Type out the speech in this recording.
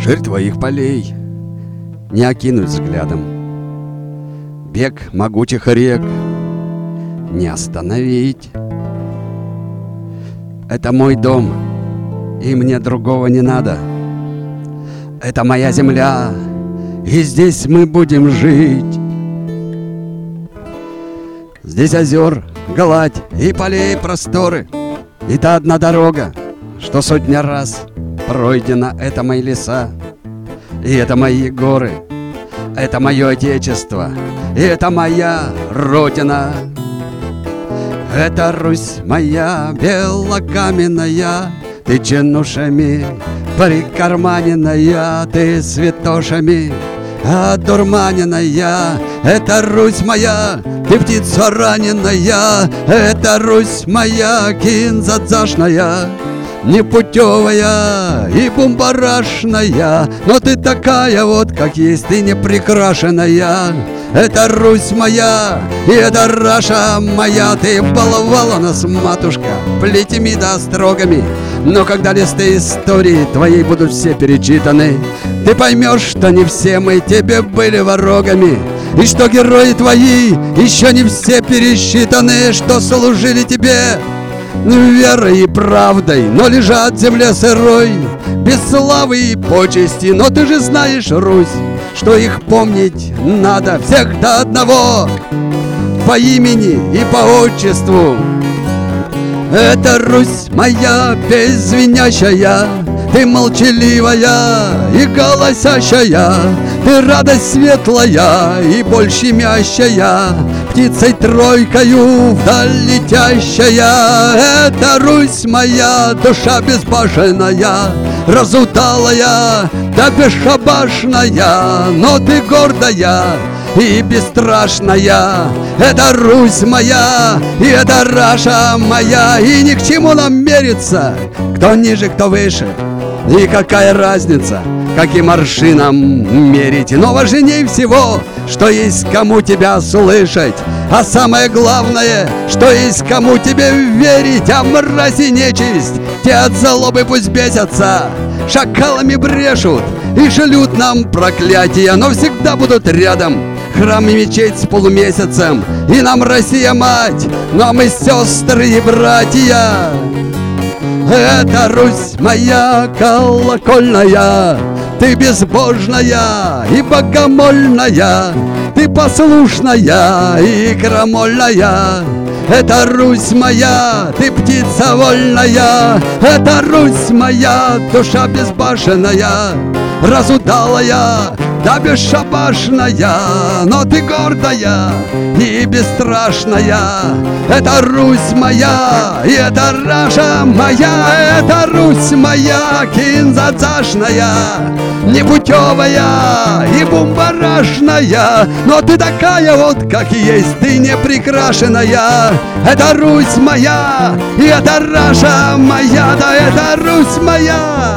Ширь твоих полей не окинуть взглядом, бег могучих рек не остановить. Это мой дом, и мне другого не надо. Это моя земля, и здесь мы будем жить. Здесь озер, гладь и полей просторы, и та одна дорога, что сотня раз пройдена. Это мои леса, и это мои горы, это мое отечество, и это моя родина. Это Русь моя белокаменная, ты чинушами прикарманенная, ты святошами одурманенная. Это Русь моя, ты птица раненая, это Русь моя кинзадзашная, непутевая и бумбарашная, но ты такая вот, как есть, ты неприкрашенная. Это Русь моя, и это Раша моя. Ты баловала нас, матушка, плетьми да острогами, но когда листы истории твоей будут все перечитаны, ты поймешь, что не все мы тебе были ворогами, и что герои твои еще не все пересчитаны, что служили тебе верой и правдой, но лежат в земле сырой, без славы и почести. Но ты же знаешь, Русь, что их помнить надо всех до одного, по имени и по отчеству. Это Русь моя беззвенящая, ты молчаливая и голосящая, ты радость светлая и боль щемящая, птицей тройкою вдаль летящая. Это Русь моя, душа безбашенная, разуталая да бесшабашная, но ты гордая и бесстрашная. Это Русь моя, и это Раша моя, и ни к чему нам мериться, кто ниже, кто выше, и какая разница, каким аршином мерить. Но важнее всего, что есть кому тебя слышать, а самое главное, что есть кому тебе верить. А мразь и нечисть, те от злобы пусть бесятся, шакалами брешут и шлют нам проклятия, но всегда будут рядом храм и мечеть с полумесяцем, и нам Россия мать, но мы сестры и братья. Это Русь моя колокольная, ты безбожная и богомольная, ты послушная и крамольная. Это Русь моя, ты птица вольная, это Русь моя, душа безбашенная, разудалая да бесшабашная, но ты гордая и бесстрашная. Это Русь моя, и это Раша моя, это Русь моя кинзадзашная, непутевая и бумбарашная, но ты такая вот, как есть, ты неприкрашенная. Это Русь моя, и это Раша моя, да это Русь моя.